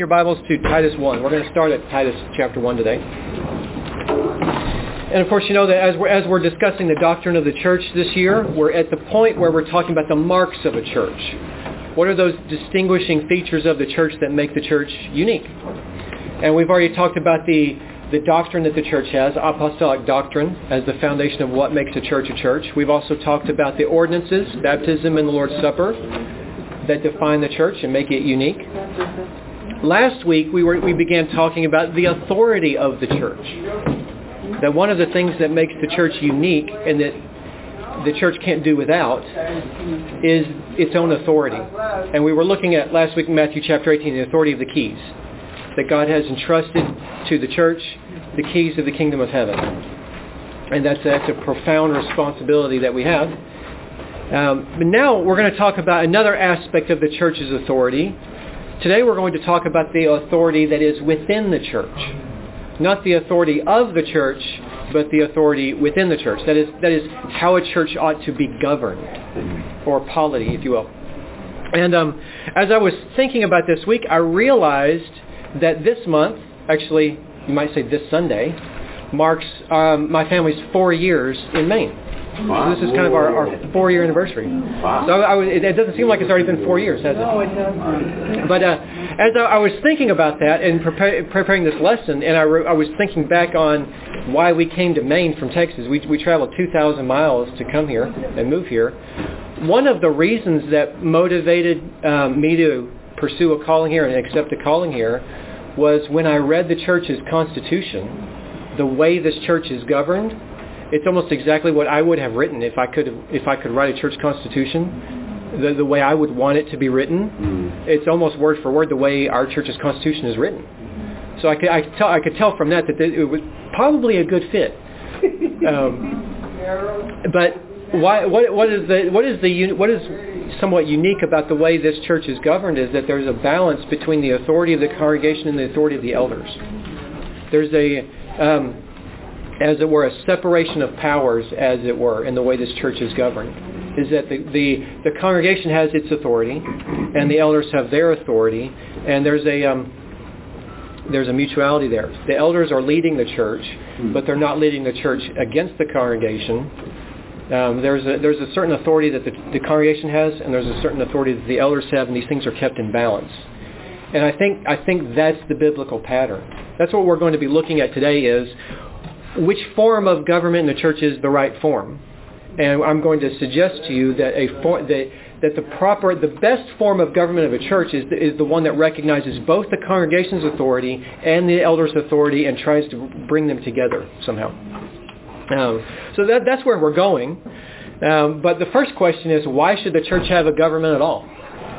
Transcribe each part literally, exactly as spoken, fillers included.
your Bibles to Titus one. We're going to start at Titus chapter one today. And of course, you know that as we're, as we're discussing the doctrine of the church this year, we're at the point where we're talking about the marks of a church. What are those distinguishing features of the church that make the church unique? And we've already talked about the, the doctrine that the church has, apostolic doctrine, as the foundation of what makes a church a church. We've also talked about the ordinances, baptism and the Lord's Supper, that define the church and make it unique. Last week, we were we began talking about the authority of the church. That one of the things that makes the church unique and that the church can't do without is its own authority. And we were looking at last week in Matthew chapter eighteen, the authority of the keys. That God has entrusted to the church the keys of the kingdom of heaven. And that's, that's a profound responsibility that we have. Um, but now we're going to talk about another aspect of the church's authority. Today we're going to talk about the authority that is within the church. Not the authority of the church, but the authority within the church. That is, that is how a church ought to be governed, or polity, if you will. And um, as I was thinking about this week, I realized that this month, actually, you might say this Sunday, marks um, my family's four years in Maine. Wow. So this is kind of our, our four-year anniversary. Wow. So I, I, it, it doesn't seem like it's already been four years, has it? No, it doesn't. But uh, as I, I was thinking about that and prepare, preparing this lesson, and I, re, I was thinking back on why we came to Maine from Texas. We, we traveled two thousand miles to come here and move here. One of the reasons that motivated um, me to pursue a calling here and accept a calling here was when I read the church's constitution, the way this church is governed. It's almost exactly what I would have written if I could if I could write a church constitution, the, the way I would want it to be written. Mm. It's almost word for word the way our church's constitution is written. So I could I could tell I could tell from that that it was probably a good fit. Um, but why what what is the what is the what is somewhat unique about the way this church is governed is that there's a balance between the authority of the congregation and the authority of the elders. There's a um, as it were, a separation of powers, as it were, in the way this church is governed, is that the, the, the congregation has its authority, and the elders have their authority, and there's a um, there's a mutuality there. The elders are leading the church, but they're not leading the church against the congregation. Um, there's a there's a certain authority that the, the congregation has, and there's a certain authority that the elders have, and these things are kept in balance. And I think I think that's the biblical pattern. That's what we're going to be looking at today is which form of government in the church is the right form. And I'm going to suggest to you that a for, that, that the proper, the best form of government of a church is the, is the one that recognizes both the congregation's authority and the elders' authority and tries to bring them together somehow. Um, so that, that's where we're going. Um, but the first question is, why should the church have a government at all?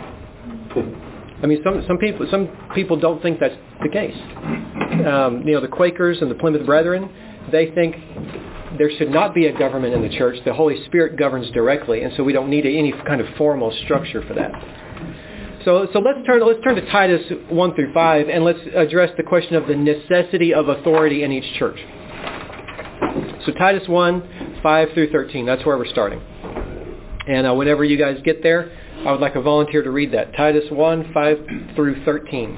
I mean, some some people some people don't think that's the case. Um, you know, the Quakers and the Plymouth Brethren, they think there should not be a government in the church. The Holy Spirit governs directly, and so we don't need any kind of formal structure for that. So, so let's turn let's turn to Titus one through five, and let's address the question of the necessity of authority in each church. So Titus one, five through thirteen. That's where we're starting. And uh, whenever you guys get there, I would like a volunteer to read that. Titus one, five through thirteen.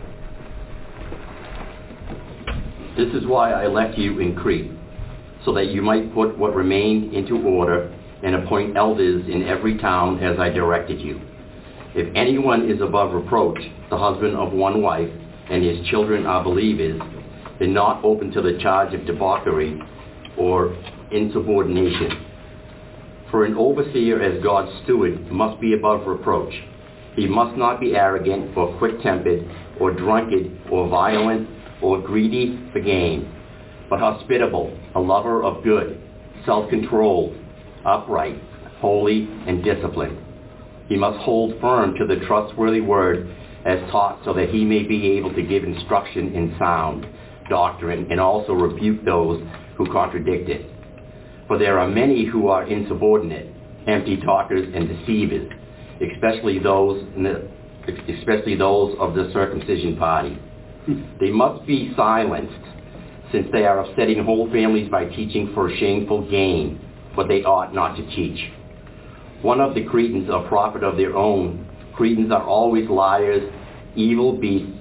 This is why I left you in Crete, so that you might put what remained into order and appoint elders in every town as I directed you. If anyone is above reproach, the husband of one wife, and his children are believers, then not open to the charge of debauchery or insubordination. For an overseer as God's steward must be above reproach. He must not be arrogant or quick-tempered or drunkard or violent or greedy for gain, but hospitable, a lover of good, self-controlled, upright, holy, and disciplined. He must hold firm to the trustworthy word as taught, so that he may be able to give instruction in sound doctrine and also rebuke those who contradict it. For there are many who are insubordinate, empty talkers and deceivers, especially those, especially those of the circumcision party. They must be silenced, since they are upsetting whole families by teaching for shameful gain what they ought not to teach. One of the Cretans, a prophet of their own. Cretans are always liars, evil beasts,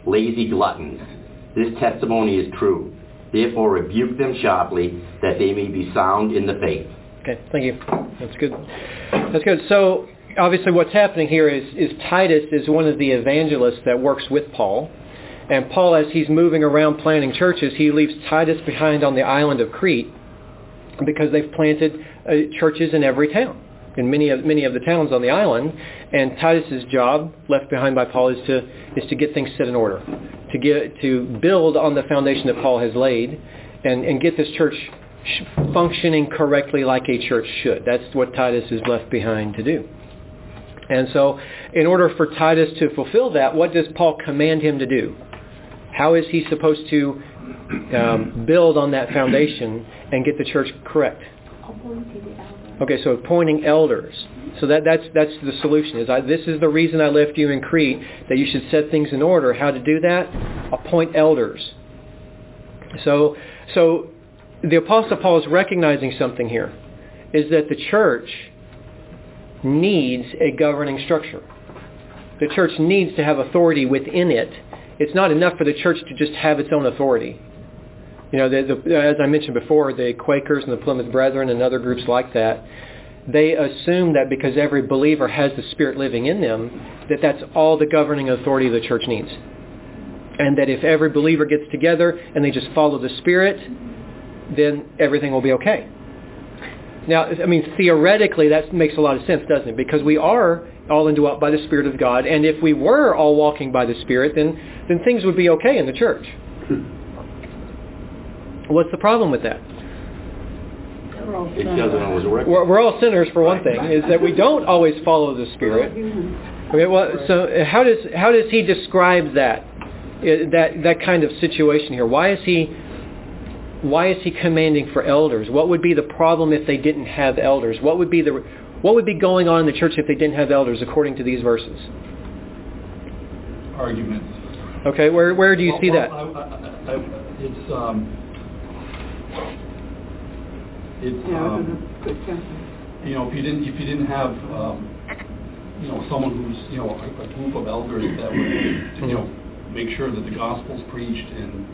lazy gluttons. This testimony is true. Therefore rebuke them sharply, that they may be sound in the faith. Okay, thank you. That's good. That's good. So obviously what's happening here is, is Titus is one of the evangelists that works with Paul. And Paul, as he's moving around planting churches, he leaves Titus behind on the island of Crete because they've planted uh, churches in every town, in many of many of the towns on the island. And Titus's job, left behind by Paul, is to is to get things set in order, to get to build on the foundation that Paul has laid, and, and get this church functioning correctly like a church should. That's what Titus is left behind to do. And so, in order for Titus to fulfill that, what does Paul command him to do? How is he supposed to um, build on that foundation and get the church correct? Okay, so appointing elders. So that, that's that's the solution. Is I, this is the reason I left you in Crete, that you should set things in order. How to do that? Appoint elders. So, so the Apostle Paul is recognizing something here, is that the church needs a governing structure. The church needs to have authority within it. It's not enough for the church to just have its own authority. You know, the, the, as I mentioned before, the Quakers and the Plymouth Brethren and other groups like that, they assume that because every believer has the Spirit living in them, that that's all the governing authority the church needs. And that if every believer gets together and they just follow the Spirit, then everything will be okay. Now, I mean, theoretically, that makes a lot of sense, doesn't it? Because we are all indwelt by the Spirit of God, and if we were all walking by the Spirit, then, then things would be okay in the church. What's the problem with that? It doesn't always work. We're, we're all sinners, for one thing, is that we don't always follow the Spirit. Okay, well, so how does how does he describe that that that kind of situation here? Why is he why is he commanding for elders? What would be the problem if they didn't have elders? What would be the what would be going on in the church if they didn't have elders, according to these verses? Arguments. Okay, where where do you well, see well, that? I, I, I, it's um, it's um, you know, if you didn't if you didn't have um, you know, someone who's, you know, a, a group of elders that would, you know, make sure that the gospel's preached and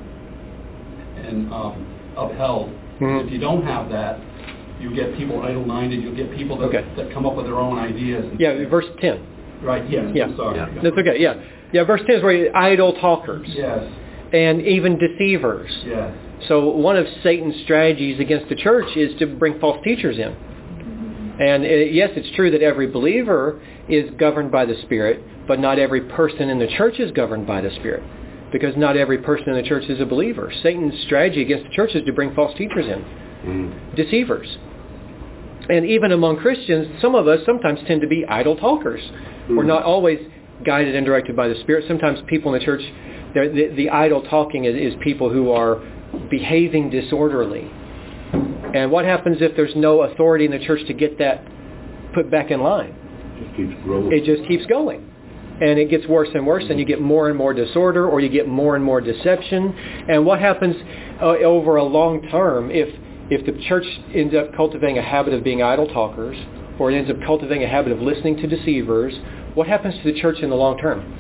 and um, upheld. Mm-hmm. If you don't have that, you get people idle-minded. You'll get people that, okay. that come up with their own ideas. And yeah, verse ten. Right. Yes. Yeah. I'm sorry. Yeah. That's okay. Yeah. Yeah. Verse ten is where you, idle talkers. Yes. And even deceivers. Yes. So one of Satan's strategies against the church is to bring false teachers in. And it, yes, it's true that every believer is governed by the Spirit, but not every person in the church is governed by the Spirit, because not every person in the church is a believer. Satan's strategy against the church is to bring false teachers in, mm. deceivers. And even among Christians, some of us sometimes tend to be idle talkers. Mm. We're not always guided and directed by the Spirit. Sometimes people in the church, the, the idle talking is, is people who are behaving disorderly. And what happens if there's no authority in the church to get that put back in line? It just keeps growing. It just keeps going. And it gets worse and worse, and you get more and more disorder, or you get more and more deception. And what happens uh, over a long term if if the church ends up cultivating a habit of being idle talkers, or it ends up cultivating a habit of listening to deceivers? What happens to the church in the long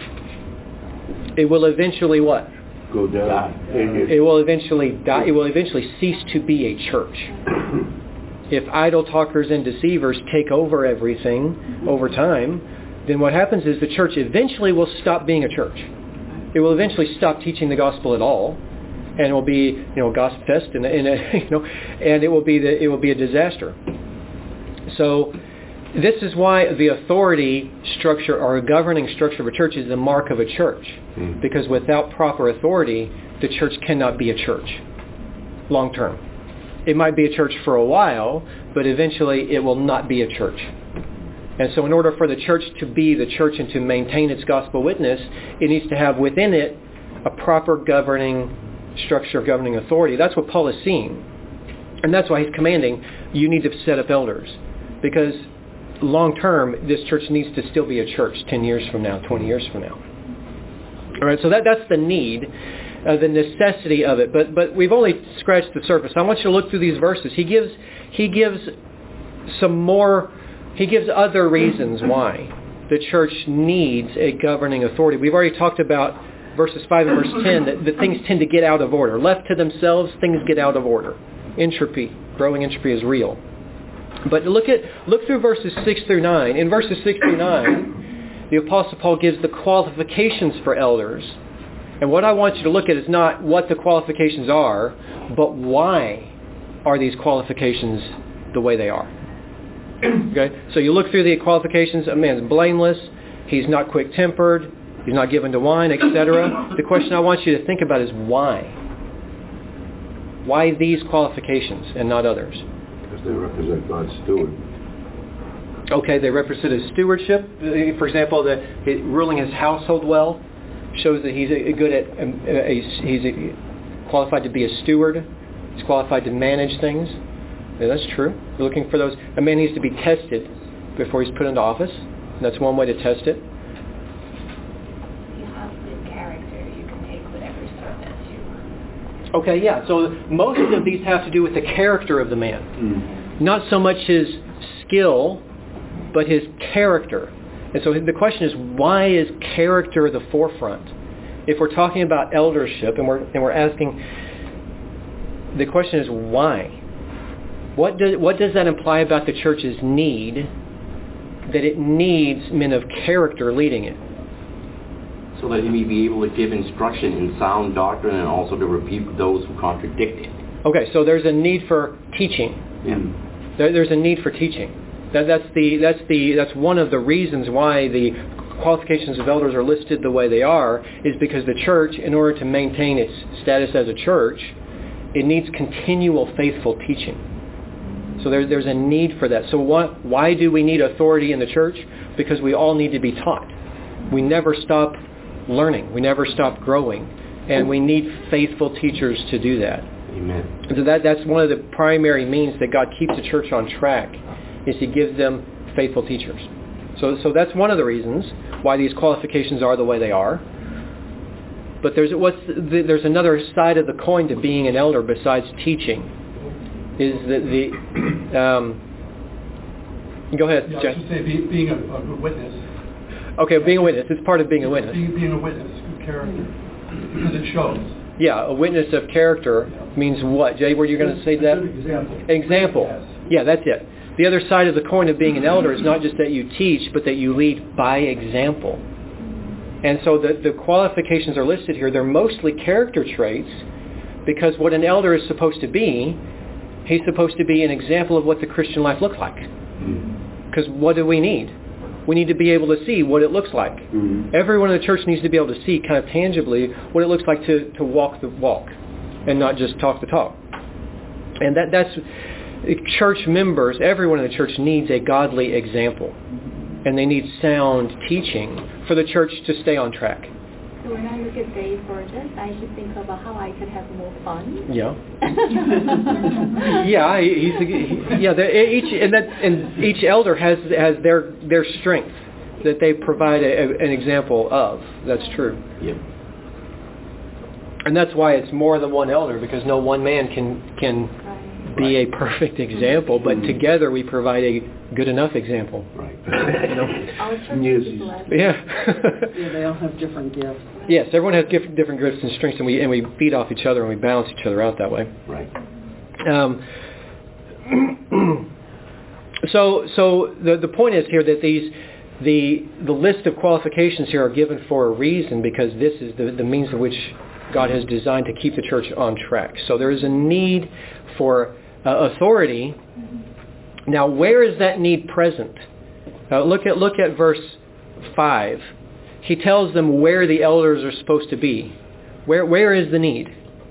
term? It will eventually what? Go down. It will eventually die. It will eventually cease to be a church. If idle talkers and deceivers take over everything over time, then what happens is the church eventually will stop being a church. It will eventually stop teaching the gospel at all, and it will be, you know, a gospel fest, and, and you know, and it will be the, it will be a disaster. So, this is why the authority structure or a governing structure of a church is the mark of a church. Mm. Because without proper authority, the church cannot be a church long term. It might be a church for a while, but eventually it will not be a church. And so in order for the church to be the church and to maintain its gospel witness, it needs to have within it a proper governing structure of governing authority. That's what Paul is seeing. And that's why he's commanding, you need to set up elders. Because long term, this church needs to still be a church ten years from now, twenty years from now. All right, so that, that's the need, uh, the necessity of it. But but we've only scratched the surface. I want you to look through these verses. He gives he gives some more, he gives other reasons why the church needs a governing authority. We've already talked about verses five and verse ten, that, that things tend to get out of order. Left to themselves, things get out of order. Entropy, growing entropy is real. But look at look through verses six through nine. In verses six through nine, the Apostle Paul gives the qualifications for elders. And what I want you to look at is not what the qualifications are, but why are these qualifications the way they are. Okay? So you look through the qualifications. A man's blameless. He's not quick-tempered. He's not given to wine, et cetera. The question I want you to think about is why? Why these qualifications and not others? Because they represent God's steward. Okay, they represent his stewardship. For example, that ruling his household well shows that he's a good at. A, a, he's a, qualified to be a steward. He's qualified to manage things. Yeah, that's true. We're looking for those. A man needs to be tested before he's put into office. That's one way to test it. You have good character. You can take whatever service you want. Okay, yeah. So most of these have to do with the character of the man. Mm. Not so much his skill, but his character. And so the question is, why is character the forefront? If we're talking about eldership and we're and we're asking, the question is why? What does what does that imply about the church's need? That it needs men of character leading it. So that he may be able to give instruction in sound doctrine and also to rebuke those who contradict it. Okay, so there's a need for teaching. Yeah. There, there's a need for teaching. That, that's the that's the that's one of the reasons why the qualifications of elders are listed the way they are, is because the church, in order to maintain its status as a church, it needs continual faithful teaching. So there, there's a need for that. So what, why do we need authority in the church? Because we all need to be taught. We never stop learning. We never stop growing. And we need faithful teachers to do that. Amen. So that, that's one of the primary means that God keeps the church on track, is He gives them faithful teachers. So, so that's one of the reasons why these qualifications are the way they are. But there's what's the, there's another side of the coin to being an elder besides teaching. Is that the um, go ahead, yeah, Jeff. I should say be, being a, a good witness. Okay, being a witness. It's part of being a witness. Being, being a witness, good character, because it shows. Yeah, a witness of character yeah. means what? Jay, were you going to say that? An example. Example. Yes. Yeah, that's it. The other side of the coin of being an elder is not just that you teach, but that you lead by example. And so the, the qualifications are listed here. They're mostly character traits, because what an elder is supposed to be, he's supposed to be an example of what the Christian life looks like. Because what do we need? We need to be able to see what it looks like. Mm-hmm. Everyone in the church needs to be able to see kind of tangibly what it looks like to, to walk the walk and not just talk the talk. And that that's church members, everyone in the church needs a godly example. And they need sound teaching for the church to stay on track. So when I look at Dave Burgess, I should think about how I could have more fun. Yeah. yeah, he's he, yeah. Each and that and each elder has has their their strength that they provide a, a, an example of. That's true. Yeah. And that's why it's more than one elder, because no one man can can right. be a perfect example, but mm-hmm. together we provide a good enough example. Right. You know? Our church is blessed. Yeah. Yeah, they all have different gifts. Yes, everyone has different different gifts and strengths, and we and we feed off each other and we balance each other out that way. Right. Um, so so the the point is here that these the the list of qualifications here are given for a reason, because this is the, the means of which God has designed to keep the church on track. So there is a need for uh, authority. Now, where is that need present? Uh, look at look at verse five. He tells them where the elders are supposed to be. Where where is the need?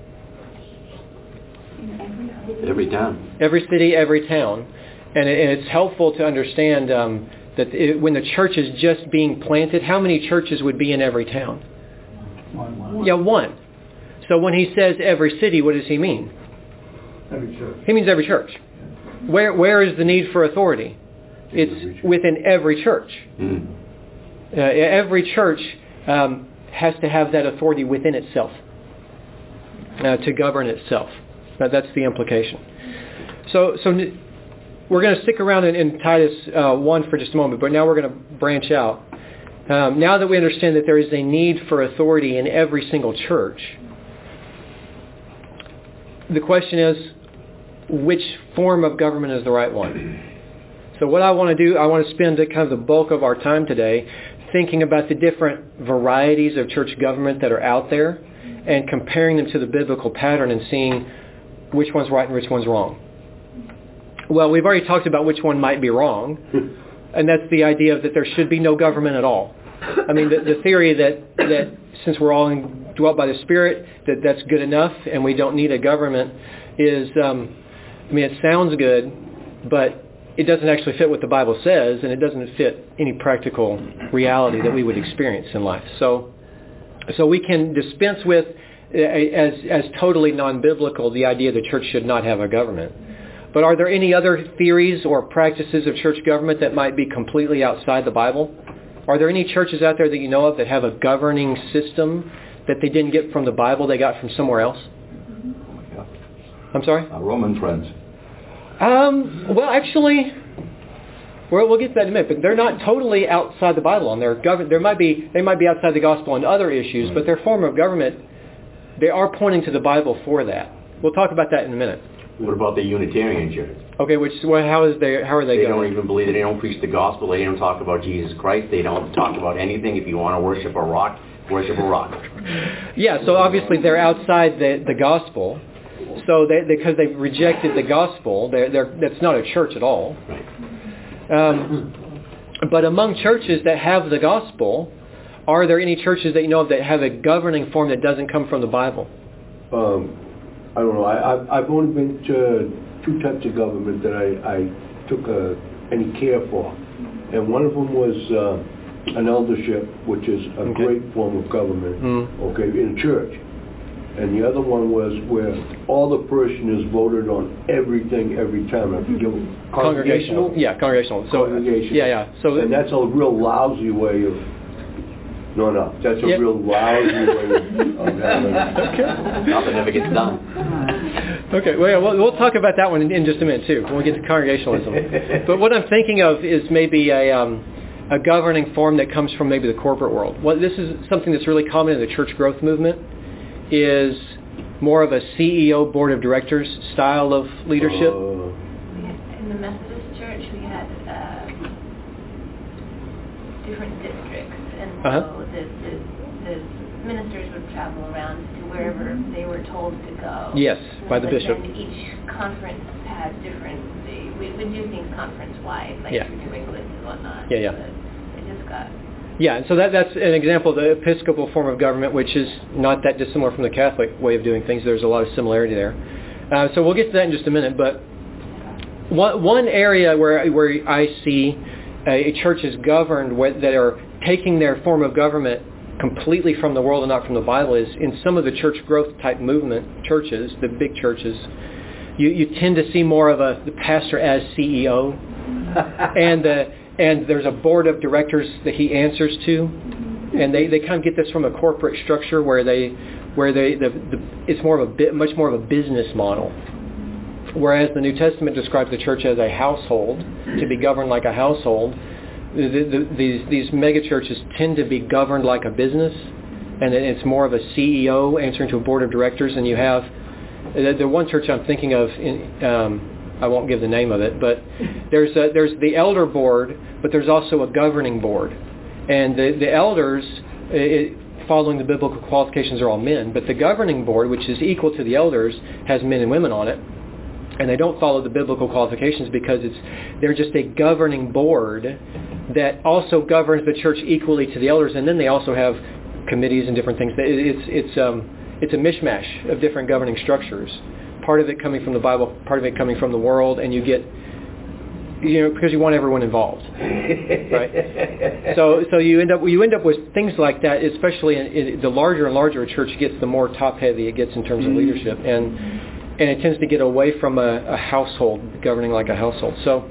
Every town. Every city, every town. And, it, and it's helpful to understand um, that it, when the church is just being planted, how many churches would be in every town? One. one. Yeah, one. So when he says every city, what does he mean? Every church. He means every church. Where where is the need for authority? It's within every church. Mm. Uh, every church um, has to have that authority within itself uh, to govern itself. Uh, that's the implication. So, so we're going to stick around in, in Titus uh, one for just a moment, but now we're going to branch out. Um, now that we understand that there is a need for authority in every single church, the question is, which form of government is the right one? So what I want to do, I want to spend kind of the bulk of our time today thinking about the different varieties of church government that are out there and comparing them to the biblical pattern and seeing which one's right and which one's wrong. Well, we've already talked about which one might be wrong, and that's the idea that there should be no government at all. I mean, the, the theory that, that since we're all indwelt by the Spirit, that that's good enough and we don't need a government is, um, I mean, it sounds good, but it doesn't actually fit what the Bible says, and it doesn't fit any practical reality that we would experience in life. So, so we can dispense with, as as totally non-biblical, the idea the church should not have a government. But are there any other theories or practices of church government that might be completely outside the Bible? Are there any churches out there that you know of that have a governing system that they didn't get from the Bible, they got from somewhere else? Yeah. I'm sorry? Our Roman friends. Um, well, actually, well, we'll get to that in a minute, but they're not totally outside the Bible on their government. There might be, they might be outside the gospel on other issues, but their form of government, they are pointing to the Bible for that. We'll talk about that in a minute. What about the Unitarian Church? Okay, which, well, how is they, how are they They going? don't even believe it. They don't preach the gospel. They don't talk about Jesus Christ. They don't talk about anything. If you want to worship a rock, worship a rock. Yeah, so obviously they're outside the, the gospel. So they, because they've rejected the gospel, they're, they're, that's not a church at all. Um, but among churches that have the gospel, are there any churches that you know of that have a governing form that doesn't come from the Bible? Um, I don't know. I, I've, I've only been to two types of government that I, I took uh, any care for. And one of them was uh, an eldership, which is a Okay. great form of government, Mm. okay, in church. And the other one was where all the parishioners voted on everything every time. I forget what- Congregational? Yeah, congregational. So, Congregational. Yeah, yeah. So, And that's a real lousy way of, no, no, that's a Yep. real lousy way of, of having. Nothing ever gets done. okay, well, we'll, we'll talk about that one in, in just a minute, too, when we get to congregationalism. But what I'm thinking of is maybe a, um, a governing form that comes from maybe the corporate world. Well, this is something that's really common in the church growth movement, is more of a C E O, board of directors style of leadership. Uh, We had- In the Methodist Church, we had uh, different districts, and so Uh-huh. the, the, the ministers would travel around to wherever they were told to go. Yes, by the But bishop. then each conference had different, they, we would do things conference-wide, like Yeah. through New England and whatnot. Yeah, yeah. But it just got... Yeah, and so that, that's an example of the Episcopal form of government, which is not that dissimilar from the Catholic way of doing things. There's a lot of similarity there. Uh, so we'll get to that in just a minute. But one, one area where where I see a, a church is governed with, that are taking their form of government completely from the world and not from the Bible is in some of the church growth type movement churches, the big churches. You, you tend to see more of a the pastor as C E O, and the And there's a board of directors that he answers to, and they, they kind of get this from a corporate structure where they where they the, the it's more of a bit much more of a business model, whereas the New Testament describes the church as a household to be governed like a household. The, the, these these mega churches tend to be governed like a business, and it's more of a C E O answering to a board of directors. And you have the, the one church I'm thinking of in. Um, I won't give the name of it, but there's a, there's the elder board, but there's also a governing board, and the the elders, it, following the biblical qualifications, are all men, but the governing board, which is equal to the elders, has men and women on it, and they don't follow the biblical qualifications because it's they're just a governing board that also governs the church equally to the elders, and then they also have committees and different things. It's it's um it's a mishmash of different governing structures. Part of it coming from the Bible, part of it coming from the world, and you get, you know, because you want everyone involved, right? So, so you end up you end up with things like that, especially in, in the larger and larger a church gets, the more top-heavy it gets in terms of leadership, and and it tends to get away from a, a household governing like a household. So,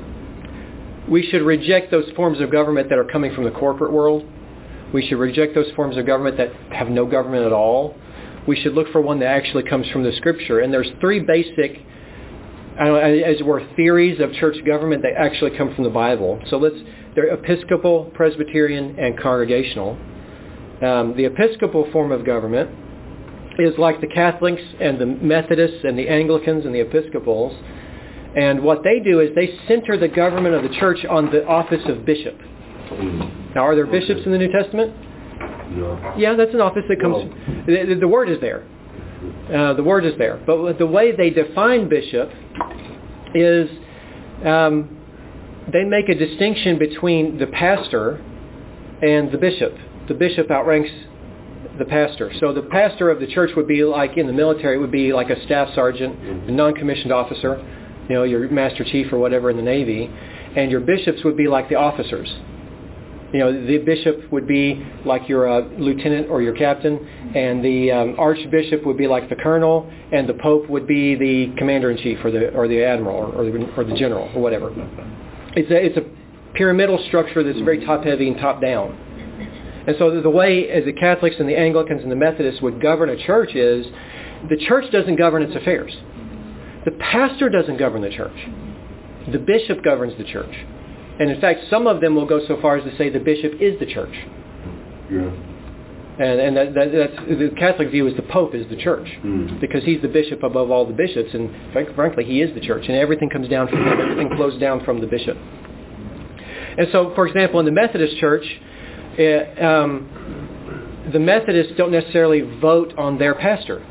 we should reject those forms of government that are coming from the corporate world. We should reject those forms of government that have no government at all. We should look for one that actually comes from the Scripture. And there's three basic I don't know, as it were, theories of church government that actually come from the Bible. So let's, they're Episcopal, Presbyterian, and Congregational. Um, the Episcopal form of government is like the Catholics and the Methodists and the Anglicans and the Episcopals. And what they do is they center the government of the church on the office of bishop. Now, are there bishops in the New Testament? No. Yeah, that's an office that comes... No. The, the word is there. Uh, the word is there. But the way they define bishop is um, they make a distinction between the pastor and the bishop. The bishop outranks the pastor. So the pastor of the church would be like, in the military, would be like a staff sergeant, a non-commissioned officer, you know, your master chief or whatever in the Navy. And your bishops would be like the officers. You know, the bishop would be like your uh, lieutenant or your captain, and the um, archbishop would be like the colonel, and the pope would be the commander-in-chief or the or the admiral or, or, the, or the general or whatever. It's a, it's a pyramidal structure that's very top-heavy and top-down. And so the, the way as the Catholics and the Anglicans and the Methodists would govern a church is the church doesn't govern its affairs. The pastor doesn't govern the church. The bishop governs the church. And in fact, some of them will go so far as to say the bishop is the church. Yeah. And, and that, that, that's, the Catholic view is the Pope is the church. Mm. Because he's the bishop above all the bishops. And frank, frankly, he is the church. And everything comes down from him. Everything flows down from the bishop. And so, for example, in the Methodist church, it, um, the Methodists don't necessarily vote on their pastor.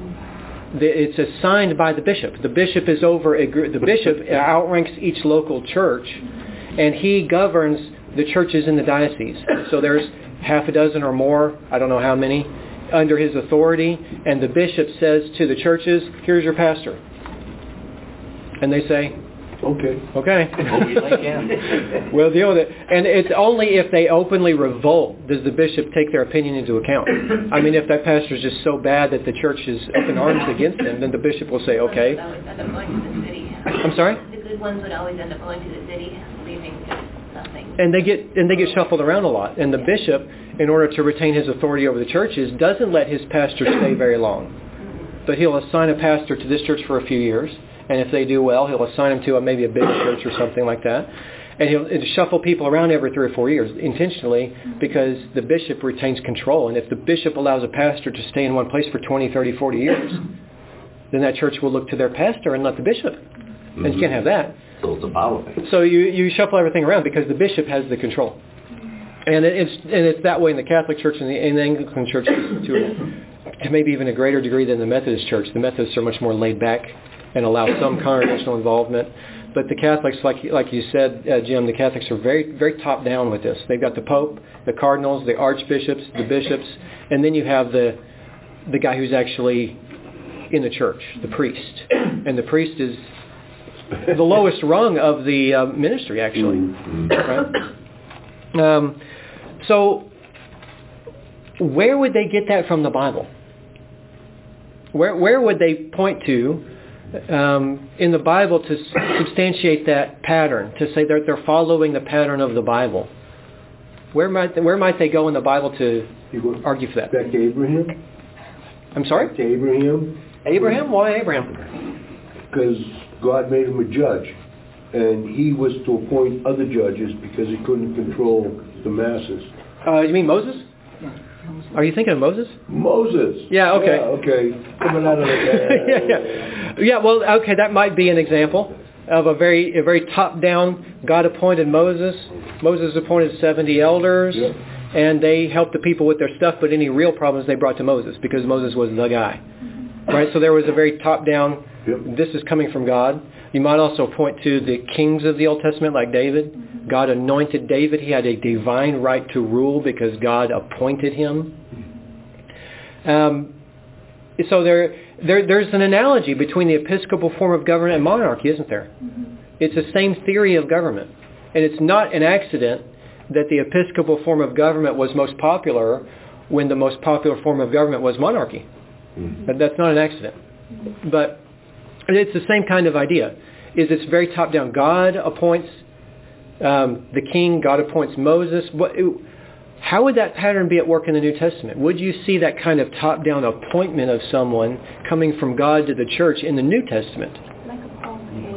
It's assigned by the bishop. The bishop is over a group. The bishop outranks each local church, and he governs the churches in the diocese. So there's half a dozen or more, I don't know how many, under his authority, and the bishop says to the churches, here's your pastor. And they say, okay. Okay. Well, we like him. We'll deal with it. And it's only if they openly revolt does the bishop take their opinion into account. I mean, if that pastor is just so bad that the church is up in arms against him, then the bishop will say, okay. The good ones would always end up going to the city. I'm sorry? The good ones would always end up going to the city, leaving nothing. And they get and they get shuffled around a lot. And the bishop, in order to retain his authority over the churches, doesn't let his pastor stay very long. But he'll assign a pastor to this church for a few years. And if they do well, he'll assign them to a, maybe a big church or something like that. And he'll, he'll shuffle people around every three or four years intentionally because the bishop retains control. And if the bishop allows a pastor to stay in one place for twenty, thirty, forty years, then that church will look to their pastor and not the bishop. Mm-hmm. And you can't have that. So it's a power thing. So you, you shuffle everything around because the bishop has the control. And it's and it's that way in the Catholic Church and the, in the Anglican Church to, to maybe even a greater degree than the Methodist Church. The Methodists are much more laid back and allow some congregational involvement. But the Catholics, like like you said, uh, Jim, the Catholics are very very top down with this. They've got the Pope, the cardinals, the archbishops, the bishops, and then you have the the guy who's actually in the church, the priest. And the priest is the lowest rung of the uh, ministry, actually. Mm-hmm. Right? Um, so where would they get that from the Bible? Where where would they point to um, in the Bible to substantiate that pattern, to say that they're following the pattern of the Bible? Where might they, where might they go in the Bible to argue for that? Back to Abraham? I'm sorry? Back to Abraham? Abraham? Why Abraham? Because God made him a judge. And he was to appoint other judges because he couldn't control the masses. Uh, you mean Moses? Are you thinking of Moses? Moses. Yeah, okay. Yeah, okay. Coming out of the yeah, yeah. Yeah, well, okay, that might be an example of a very a very top-down, God appointed Moses. Moses appointed seventy elders, yeah. and they helped the people with their stuff, but any real problems they brought to Moses because Moses was the guy. Right, so there was a very top-down, yep. This is coming from God. You might also point to the kings of the Old Testament like David. God anointed David. He had a divine right to rule because God appointed him. Um, so there, there, there's an analogy between the episcopal form of government and monarchy, isn't there? Mm-hmm. It's the same theory of government. And it's not an accident that the episcopal form of government was most popular when the most popular form of government was monarchy. Mm-hmm. But that's not an accident. But it's the same kind of idea. Is it's very top-down. God appoints um, the king. God appoints Moses. What, how would that pattern be at work in the New Testament? Would you see that kind of top-down appointment of someone coming from God to the church in the New Testament? Like a Paul.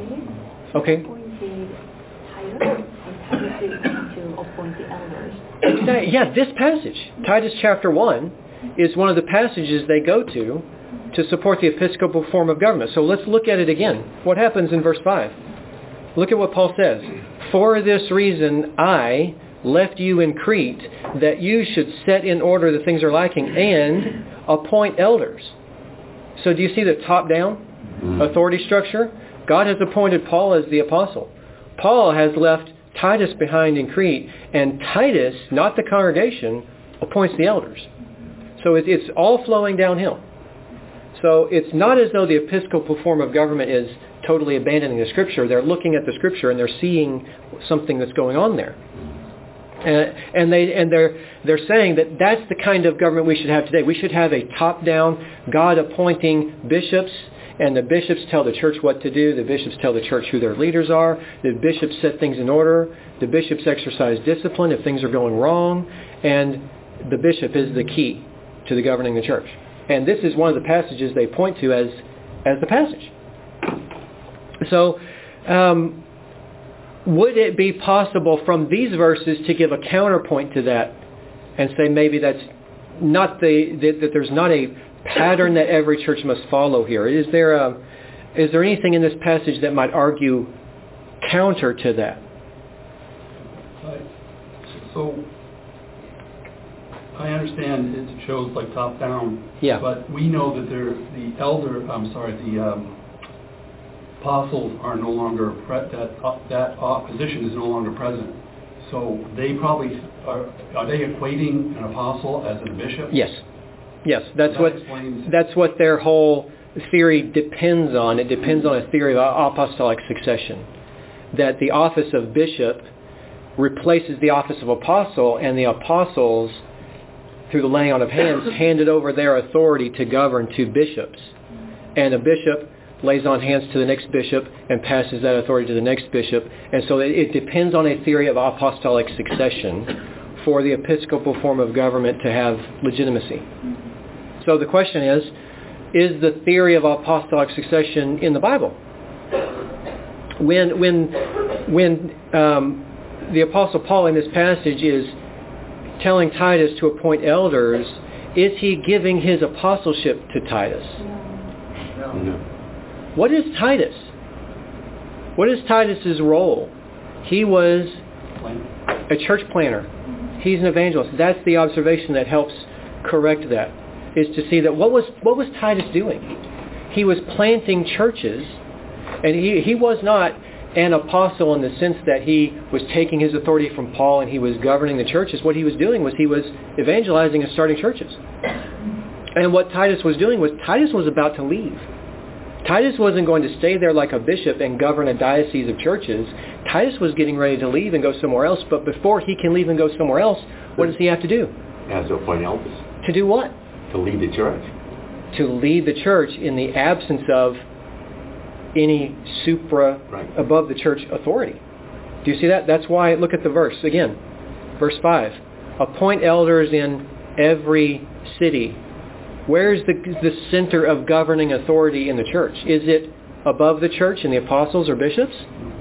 Okay. Appointed Titus, and Titus is going to appoint the elders. Yeah, this passage, Titus chapter one, is one of the passages they go to to support the episcopal form of government. So let's look at it again. What happens in verse five? Look at what Paul says. For this reason I left you in Crete, that you should set in order the things are lacking and appoint elders. So do you see the top-down authority structure? God has appointed Paul as the apostle. Paul has left Titus behind in Crete, and Titus, not the congregation, appoints the elders. So it's all flowing downhill. So it's not as though the episcopal form of government is totally abandoning the Scripture. They're looking at the Scripture and they're seeing something that's going on there. And, and they and they're they're saying that that's the kind of government we should have today. We should have a top-down, God appointing bishops, and the bishops tell the church what to do. The bishops tell the church who their leaders are. The bishops set things in order. The bishops exercise discipline if things are going wrong. And the bishop is the key to the governing the church. And this is one of the passages they point to as as the passage. So, um, would it be possible from these verses to give a counterpoint to that and say maybe that's not the that, that there's not a pattern that every church must follow here? Is there a is there anything in this passage that might argue counter to that? Right. So I understand it shows like top down, yeah. But we know that there the elder I'm sorry the um, apostles are no longer pre- that uh, that opposition is no longer present. So they probably are are they equating an apostle as a bishop? Yes. Yes, that's that what explains. that's what their whole theory depends on. It depends on a theory of apostolic succession, that the office of bishop replaces the office of apostle, and the apostles, through the laying on of hands, handed over their authority to govern to bishops, and a bishop lays on hands to the next bishop and passes that authority to the next bishop, and so it, it depends on a theory of apostolic succession for the episcopal form of government to have legitimacy. So the question is, is the theory of apostolic succession in the Bible? When when when um, the Apostle Paul in this passage is telling Titus to appoint elders, is he giving his apostleship to Titus? No. No. What is Titus? What is Titus's role? He was a church planner. He's an evangelist. That's the observation that helps correct that, is to see that what was what was Titus doing? He was planting churches, and he, he was not an apostle in the sense that he was taking his authority from Paul and he was governing the churches. What he was doing was he was evangelizing and starting churches. And what Titus was doing was Titus was about to leave. Titus wasn't going to stay there like a bishop and govern a diocese of churches. Titus was getting ready to leave and go somewhere else, but before he can leave and go somewhere else, what does he have to do? He has to appoint elders. To do what? To lead the church. To lead the church in the absence of any supra, right. above the church authority. Do you see that? That's why, look at the verse again. Verse five. Appoint elders in every city. Where's the, the center of governing authority in the church? Is it above the church in the apostles or bishops?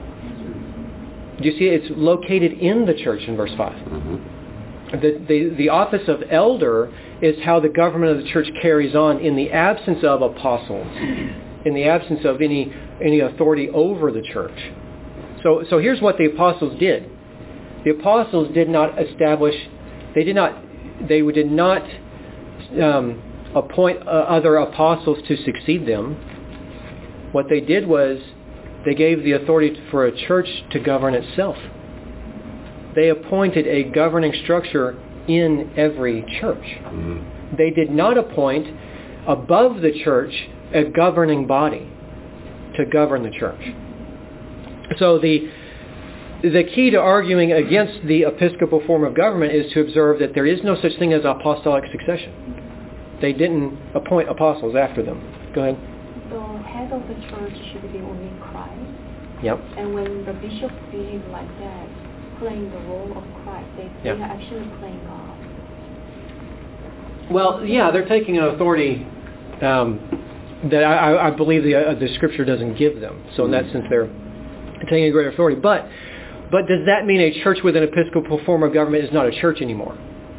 Do you see it? It's located in the church in verse five. Mm-hmm. The, the, the office of elder is how the government of the church carries on in the absence of apostles, in the absence of any any authority over the church. So so here's what the apostles did. The apostles did not establish, they did not, they did not um, appoint uh, other apostles to succeed them. What they did was they gave the authority for a church to govern itself. They appointed a governing structure in every church. Mm-hmm. They did not appoint above the church a governing body to govern the church. So the the key to arguing against the episcopal form of government is to observe that there is no such thing as apostolic succession. They didn't appoint apostles after them. Go ahead. The head of the church should be only Christ. Yep. And when the bishops behave like that, playing the role of Christ, they, yep. they are actually playing God. Well, yeah, they're taking an authority um, that I, I believe the, uh, the Scripture doesn't give them. So in that sense, they're taking a greater authority. But, but does that mean a church with an episcopal form of government is not a church anymore?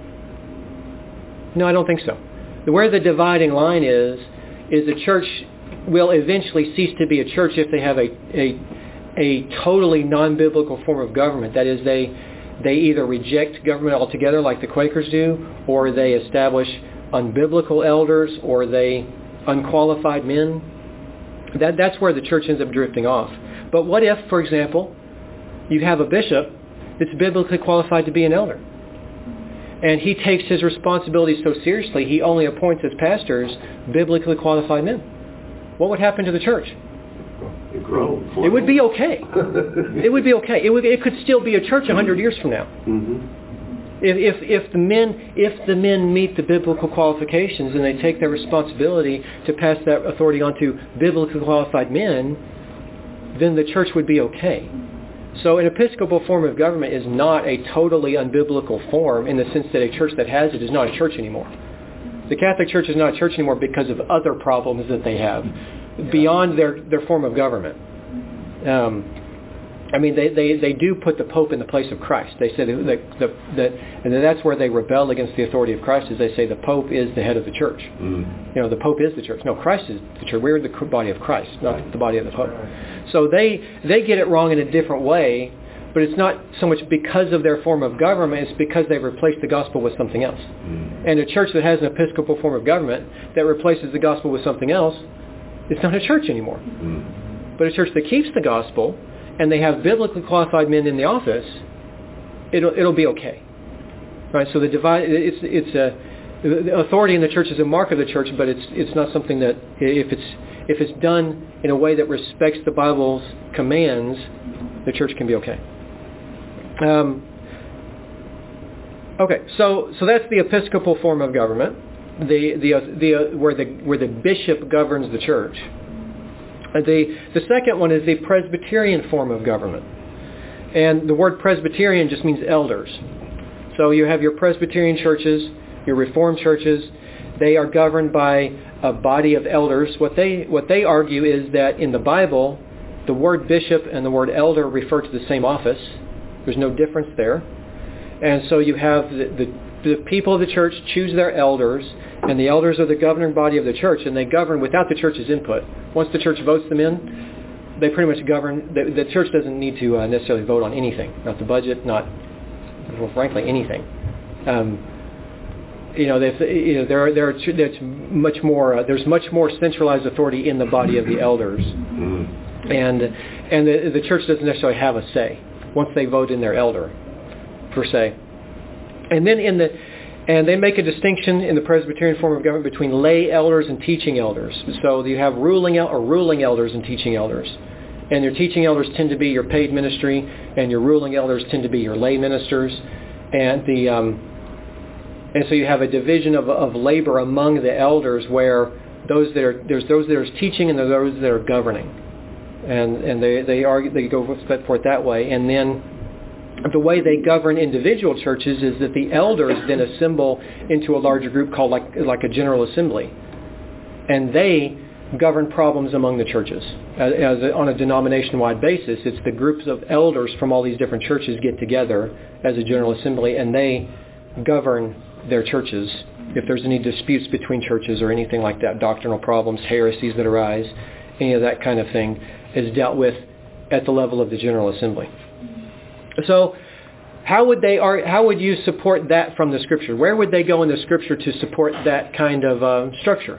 No, I don't think so. Where the dividing line is, is the church will eventually cease to be a church if they have a a, a totally non-biblical form of government. That is, they they either reject government altogether like the Quakers do, or they establish unbiblical elders, or they unqualified men. That that's where the church ends up drifting off. But what if, for example, you have a bishop that's biblically qualified to be an elder? And he takes his responsibilities so seriously, he only appoints as pastors biblically qualified men. What would happen to the church? It grows. It would be okay. It would be okay. It would. It could still be a church a hundred years from now. Mm-hmm. If, if if the men if the men meet the biblical qualifications and they take their responsibility to pass that authority on to biblically qualified men, then the church would be okay. So an episcopal form of government is not a totally unbiblical form in the sense that a church that has it is not a church anymore. The Catholic Church is not a church anymore because of other problems that they have beyond their, their form of government. Um, I mean, they, they, they do put the Pope in the place of Christ. They say that, that, that, and that's where they rebel against the authority of Christ, is they say the Pope is the head of the church. Mm. You know, the Pope is the church. No, Christ is the church. We're the body of Christ, not the body of the Pope. So they, they get it wrong in a different way, but it's not so much because of their form of government, it's because they've replaced the gospel with something else. Mm. And a church that has an episcopal form of government that replaces the gospel with something else, it's not a church anymore. Mm. But a church that keeps the gospel and they have biblically qualified men in the office, it'll it'll be okay, right? So the divide, it's it's a the authority in the church is a mark of the church, but it's it's not something that if it's if it's done in a way that respects the Bible's commands, the church can be okay. Um, okay, so so that's the episcopal form of government, the the the uh, where the where the bishop governs the church. The, the second one is the Presbyterian form of government. And the word Presbyterian just means elders. So you have your Presbyterian churches, your Reformed churches. They are governed by a body of elders. What they, what they argue is that in the Bible, the word bishop and the word elder refer to the same office. There's no difference there. And so you have the, the, the people of the church choose their elders, and the elders are the governing body of the church, and they govern without the church's input. Once the church votes them in, they pretty much govern. The, the church doesn't need to uh, necessarily vote on anything, not the budget, not, well, frankly, anything. Um, you know, you know, there are, there are, there's much more. Uh, there's much more centralized authority in the body of the elders, and and the, the church doesn't necessarily have a say once they vote in their elder, per se. And then in the And they make a distinction in the Presbyterian form of government between lay elders and teaching elders. So you have ruling el- or ruling elders and teaching elders. And your teaching elders tend to be your paid ministry, and your ruling elders tend to be your lay ministers. And the um, and so you have a division of, of labor among the elders, where those that are there's those that are teaching and there's those that are governing. And and they they argue they go for it that way. And then the way they govern individual churches is that the elders then assemble into a larger group called like like a general assembly, and they govern problems among the churches as, as a, on a denomination-wide basis. It's the groups of elders from all these different churches get together as a general assembly, and they govern their churches. If there's any disputes between churches or anything like that, doctrinal problems, heresies that arise, any of that kind of thing is dealt with at the level of the general assembly. So how would they are how would you support that from the Scripture? Where would they go in the Scripture to support that kind of uh, structure?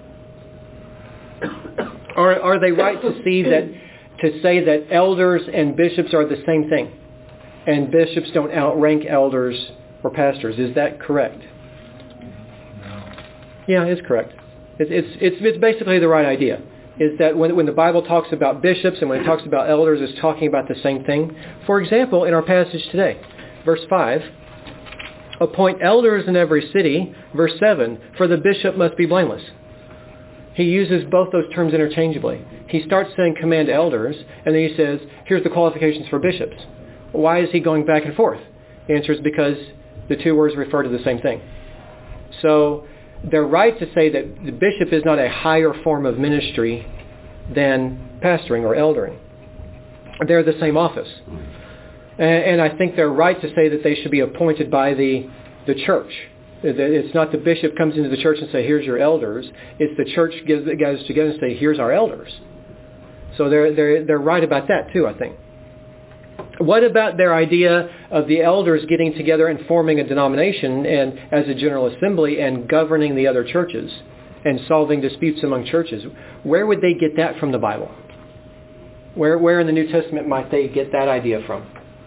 Or are they right to see that to say that elders and bishops are the same thing, and bishops don't outrank elders or pastors? Is that correct? No. Yeah, it's correct. It's it's it's, it's basically the right idea. Is that when, when the Bible talks about bishops and when it talks about elders, it's talking about the same thing. For example, in our passage today, verse five, appoint elders in every city. Verse seven, for the bishop must be blameless. He uses both those terms interchangeably. He starts saying command elders, and then he says, here's the qualifications for bishops. Why is he going back and forth? The answer is because the two words refer to the same thing. So they're right to say that the bishop is not a higher form of ministry than pastoring or eldering. they're the same office. And, and I think they're right to say that they should be appointed by the, the church. It's not the bishop comes into the church and say, here's your elders. It's the church gives the guys together and say, here's our elders. So they're, they're, they're right about that too, I think. What about their idea of the elders getting together and forming a denomination and as a general assembly and governing the other churches and solving disputes among churches? Where would they get that from the Bible? Where, where in the New Testament might they get that idea from?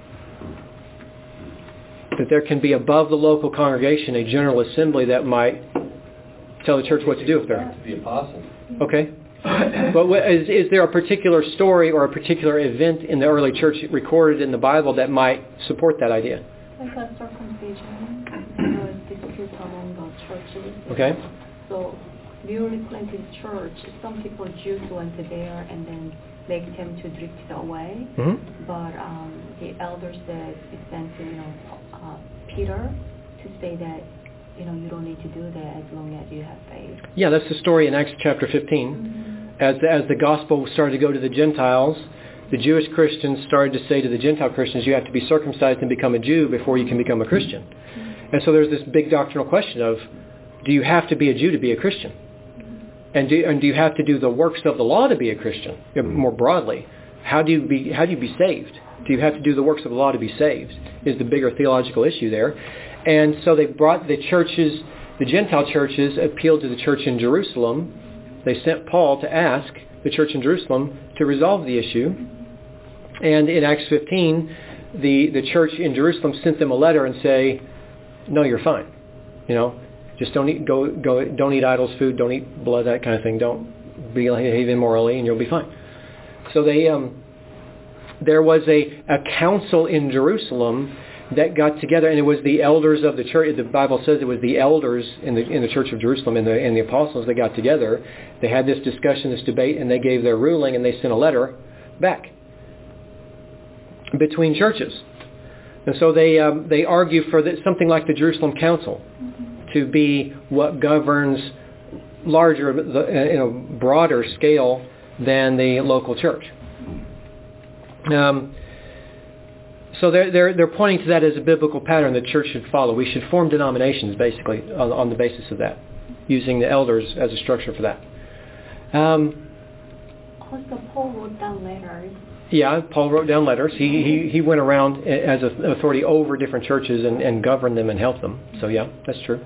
That there can be above the local congregation a general assembly that might tell the church what to do if they're... The apostles. Okay. But what, is, is there a particular story or a particular event in the early church recorded in the Bible that might support that idea? Like a circumcision, there was dispute among the churches. Okay. So newly planted church, some people, Jews, went there and then make them to drift away. Mm-hmm. But um, the elders said, sent you know, uh, Peter to say that, you know, you don't need to do that as long as you have faith. Yeah, that's the story in Acts chapter fifteen. Mm-hmm. As, as the gospel started to go to the Gentiles, the Jewish Christians started to say to the Gentile Christians, you have to be circumcised and become a Jew before you can become a Christian. Mm-hmm. And so there's this big doctrinal question of, do you have to be a Jew to be a Christian? And do, and do you have to do the works of the law to be a Christian? More broadly, how do you be how do you be saved? Do you have to do the works of the law to be saved? Is the bigger theological issue there. And so they brought the churches, the Gentile churches appealed to the church in Jerusalem. They sent Paul to ask the church in Jerusalem to resolve the issue. And in Acts fifteen, the, the church in Jerusalem sent them a letter and say, no, you're fine. You know, just don't eat, go, go, don't eat idols' food, don't eat blood, that kind of thing. Don't behave immorally, and you'll be fine. So they, um, there was a, a council in Jerusalem that got together, and it was the elders of the church. The Bible says it was the elders in the in the church of Jerusalem and the and the apostles that got together. They had this discussion, this debate, and they gave their ruling, and they sent a letter back between churches. And so they um, they argue for the, something like the Jerusalem Council mm-hmm. to be what governs larger, in a broader scale than the local church. Um, so they're, they're, they're pointing to that as a biblical pattern the church should follow. We should form denominations, basically, on, on the basis of that, using the elders as a structure for that. Um, also, Paul wrote down letters. Yeah, Paul wrote down letters. He he, he went around as an authority over different churches and, and governed them and helped them. So yeah, that's true.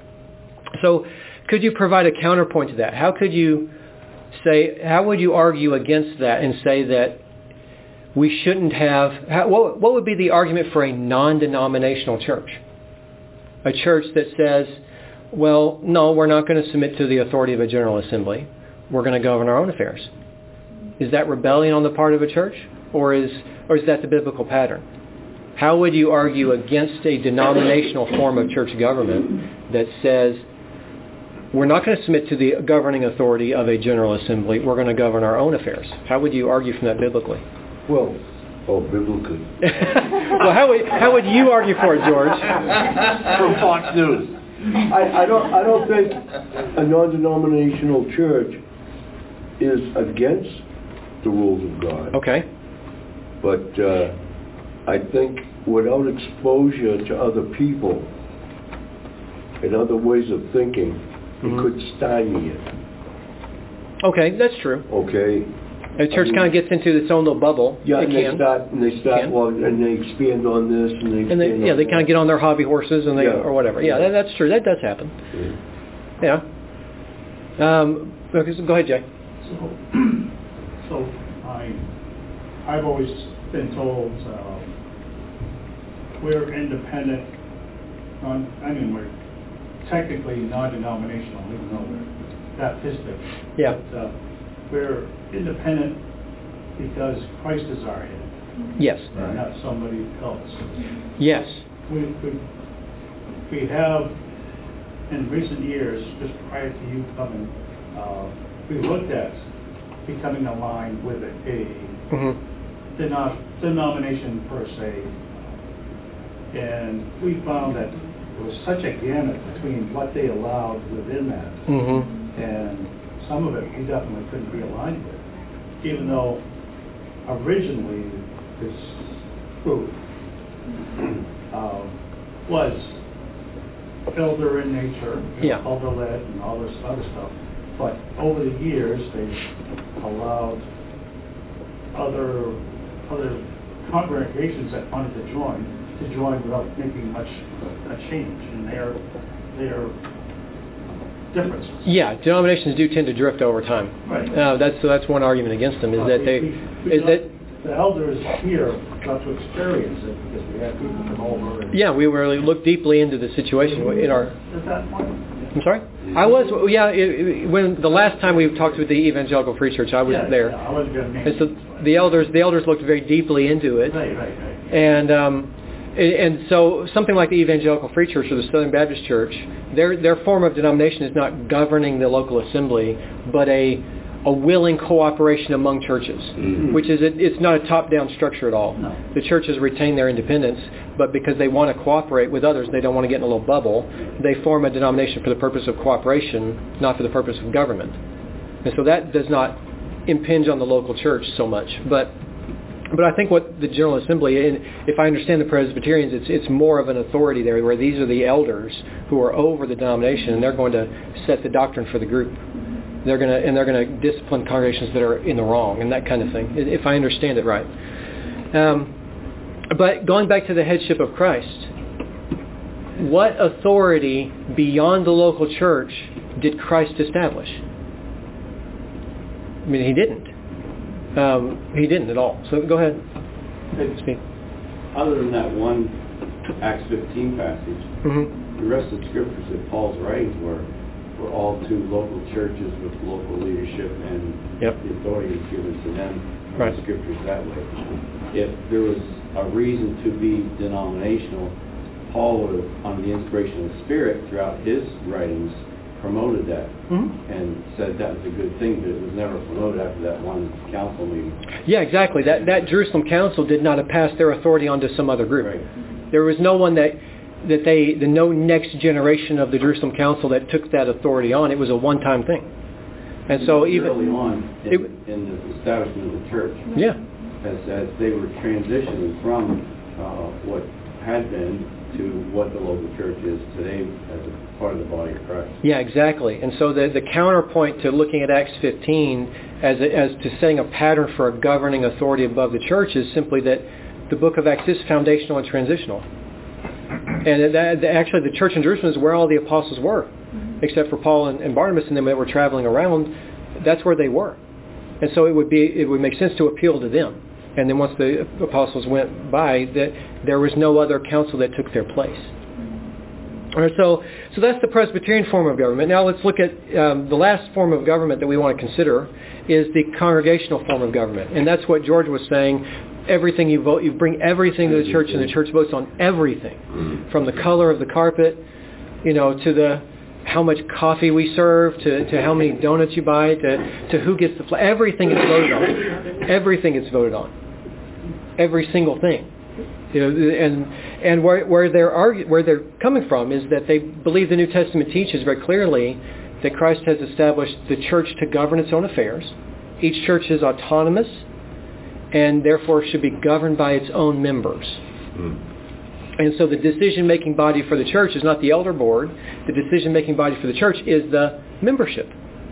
So could you provide a counterpoint to that? How could you say, how would you argue against that and say that we shouldn't have, how, what, what would be the argument for a non-denominational church? A church that says, well, no, we're not going to submit to the authority of a General Assembly. We're going to govern our own affairs. Is that rebellion on the part of a church? Or is, or is that the biblical pattern? How would you argue against a denominational form of church government that says, we're not going to submit to the governing authority of a General Assembly. We're going to govern our own affairs? How would you argue from that biblically? Well, oh, biblically. Well, how would, how would you argue for it, George? From Fox News. I, I don't I don't think a non-denominational church is against the rules of God. Okay. But uh, I think without exposure to other people and other ways of thinking, mm-hmm. it could stymie it. Okay, that's true. Okay. A church I mean, kind of gets into its own little bubble. Yeah, it and can. they start, and they start, well, and they expand on this, and they expand and they, yeah, on they that. kind of get on their hobby horses, and they yeah. or whatever. Yeah, yeah. That, that's true. That does happen. Yeah. yeah. Um, okay, so go ahead, Jay. So, so I, I've always been told uh, we're independent. Non, I mean, we're technically non-denominational, even though we're Baptistic. Yeah. But, uh, we're independent because Christ is our head. Yes. And not somebody else. Yes. We, we, we have, in recent years, just prior to you coming, uh, we looked at becoming aligned with a, a mm-hmm. denom- denomination per se. And we found that there was such a gamut between what they allowed within that. Mm-hmm. And some of it we definitely couldn't be aligned with, even though originally this group uh, was elder in nature, you know, Yeah. elder-led and all this other stuff. But over the years, they've allowed other other congregations that wanted to join to join without making much a change in their their differences. Yeah, denominations do tend to drift over time. Right. Uh, that's so that's one argument against them is Uh, that we- they we- we is got- that the elders here got to experience it because we had people from over. And yeah we really looked deeply into the situation in our. At that point. I'm sorry. I was yeah it, it, when the last time we talked with the Evangelical Free Church I was Yeah, there. yeah, I wasn't going to name And so it. the elders the elders looked very deeply into it. Right, right, right. And um, and and so something like the Evangelical Free Church or the Southern Baptist Church, their their form of denomination is not governing the local assembly, but a a willing cooperation among churches, Mhm. which is it, it's not a top-down structure at all. No. The churches retain their independence, but because they want to cooperate with others, they don't want to get in a little bubble. They form a denomination for the purpose of cooperation, not for the purpose of government. And so that does not impinge on the local church so much, but. But I think what the General Assembly, and if I understand the Presbyterians, it's it's more of an authority there, where these are the elders who are over the denomination, and they're going to set the doctrine for the group. They're going to and they're going to discipline congregations that are in the wrong and that kind of thing, if I understand it right. Um, but going back to the headship of Christ, what authority beyond the local church did Christ establish? I mean, he didn't. Um, he didn't at all. So go ahead. Speak. Other than that one Acts fifteen passage, Mm-hmm. the rest of the scriptures that Paul's writings were were all to local churches with local leadership, and Yep. the authority is given to them from Right. the scriptures that way. If there was a reason to be denominational, Paul would have, under the inspiration of the Spirit, throughout his writings, promoted that Mm-hmm. and said that was a good thing, but it was never promoted after that one council meeting. Yeah, exactly. That that Jerusalem Council did not pass their authority on to some other group. Right. There was no one that that they the no next generation of the Jerusalem Council that took that authority on. It was a one-time thing. And so even early on in, it- in the establishment of the church, yeah. as, as they were transitioning from uh, what had been to what the local church is today as a part of the body of Christ. Yeah, exactly. And so the, the counterpoint to looking at Acts fifteen as a, as to setting a pattern for a governing authority above the church is simply that the book of Acts is foundational and transitional. And that, that actually the church in Jerusalem is where all the apostles were, except for Paul and, and Barnabas and them that were traveling around. That's where they were. And so it would be it would make sense to appeal to them. And then once the apostles went by, that there was no other council that took their place. All right, so so that's the Presbyterian form of government. Now let's look at um, the last form of government that we want to consider is the congregational form of government, and that's what George was saying. Everything you vote, you bring everything to the church, and the church votes on everything, from the color of the carpet, you know, to the how much coffee we serve, to, to how many donuts you buy, to, to who gets the flag. Everything is voted on. Everything is voted on. Every single thing. You know, and and where where they're argue, where they're coming from is that they believe the New Testament teaches very clearly that Christ has established the church to govern its own affairs. Each church is autonomous and therefore should be governed by its own members. Mm. And so the decision-making body for the church is not the elder board. The decision-making body for the church is the membership.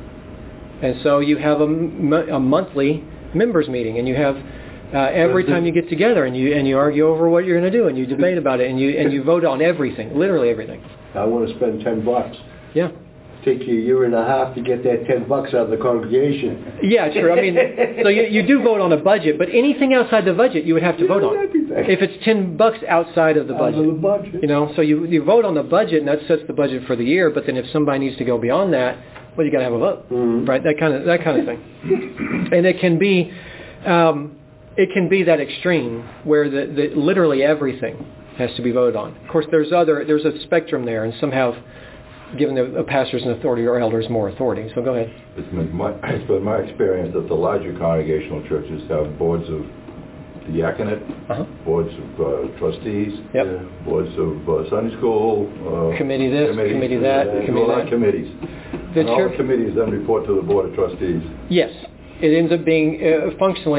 And so you have a, a monthly members meeting, and you have uh, every time you get together, and you and you argue over what you're going to do, and you debate about it, and you and you vote on everything, literally everything. I want to spend ten bucks. Yeah. Take you a year and a half to get that ten bucks out of the congregation. Yeah, sure. I mean, so you, you do vote on a budget, but anything outside the budget you would have to vote on. If it's ten bucks outside of the budget, Out of the budget. you know, so you you vote on the budget, and that sets the budget for the year. But then if somebody needs to go beyond that, well, you got to have a vote, mm-hmm. right? That kind of that kind of thing, and it can be, um, it can be that extreme where the, the literally everything has to be voted on. Of course, there's other there's a spectrum there, and some have given the pastors and authority or elders more authority. So go ahead. It's been my, it's been my experience that the larger congregational churches have boards of diaconate, uh-huh. boards of uh, trustees, yep. uh, boards of uh, Sunday school, uh, committee this, committee, committee that, uh, committee that. committees. The and all the committees then report to the board of trustees. Yes. It ends up being uh, functionally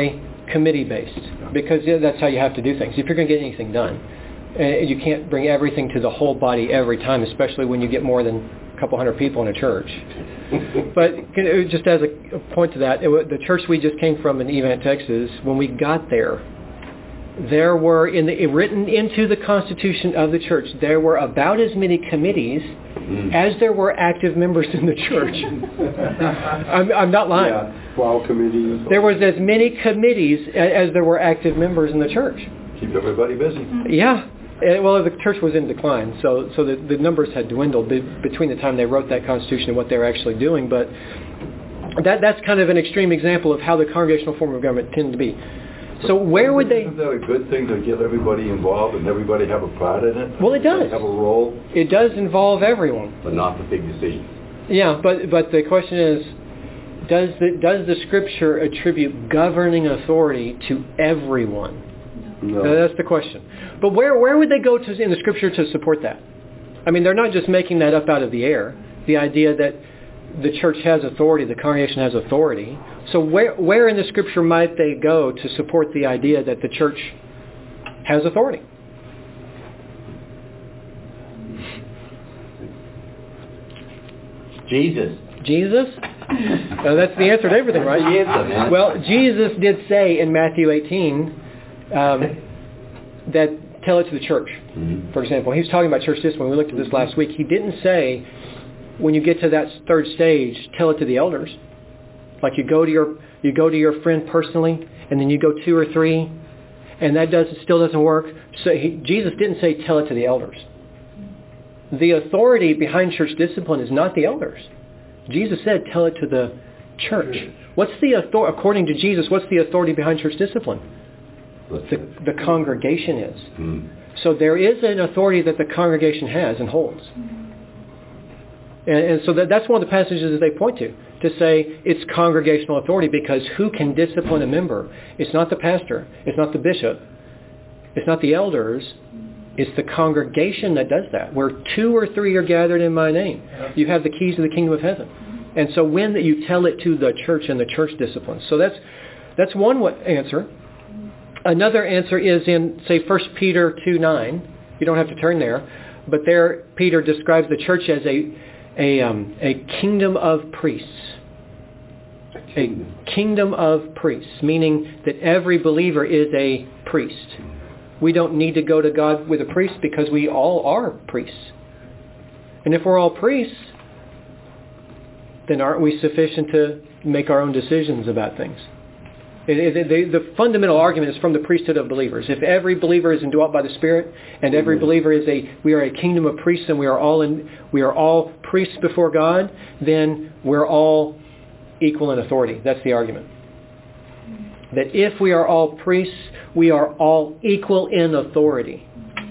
committee-based, because yeah, that's how you have to do things. If you're going to get anything done, uh, you can't bring everything to the whole body every time, especially when you get more than a couple hundred people in a church. But just as a point to that, it, the church we just came from in Evant, Texas, when we got there, there were, in the, written into the constitution of the church, there were about as many committees mm. as there were active members in the church. I'm, I'm not lying. Yeah, twelve committees. There was as many committees as there were active members in the church. Keep everybody busy. Yeah. Well, the church was in decline, so so the, the numbers had dwindled be, between the time they wrote that constitution and what they were actually doing. But that that's kind of an extreme example of how the congregational form of government tended to be. So where would they... Isn't that a good thing to get everybody involved and everybody have a part in it? Well, it does. Have a role? It does involve everyone. But not the big decisions. Yeah, but but the question is, does the, does the Scripture attribute governing authority to everyone? No. Uh, that's the question. But where where would they go to in the Scripture to support that? I mean, they're not just making that up out of the air, the idea that the church has authority, the congregation has authority. So where where in the Scripture might they go to support the idea that the church has authority? Jesus. Jesus? Uh, that's the answer to everything, right? That's the answer, man. Well, Jesus did say in Matthew eighteen um, that tell it to the church, mm-hmm. for example. He was talking about church discipline. We looked at this last week. He didn't say, when you get to that third stage, tell it to the elders. Like you go to your you go to your friend personally, and then you go two or three, and that does still doesn't work. So he, Jesus didn't say tell it to the elders. The authority behind church discipline is not the elders. Jesus said tell it to the church. What's the authority, according to Jesus, what's the authority behind church discipline? The, the congregation is. Mm. So there is an authority that the congregation has and holds. And, and so that, that's one of the passages that they point to, to say it's congregational authority, because who can discipline a member? It's not the pastor. It's not the bishop. It's not the elders. It's the congregation that does that. Where two or three are gathered in my name, you have the keys of the kingdom of heaven. And so when you tell it to the church and the church disciplines. So that's that's one answer. Another answer is in, say, First Peter two nine. You don't have to turn there. But there Peter describes the church as a a, um, a kingdom of priests. A kingdom. a kingdom of priests, meaning that every believer is a priest. We don't need to go to God with a priest because we all are priests. And if we're all priests, then aren't we sufficient to make our own decisions about things? It, it, the, the fundamental argument is from the priesthood of believers. If every believer is indwelt by the Spirit, and every mm-hmm. believer is a, we are a kingdom of priests, and we are all in, we are all priests before God, then we're all equal in authority. That's the argument. That if we are all priests, we are all equal in authority.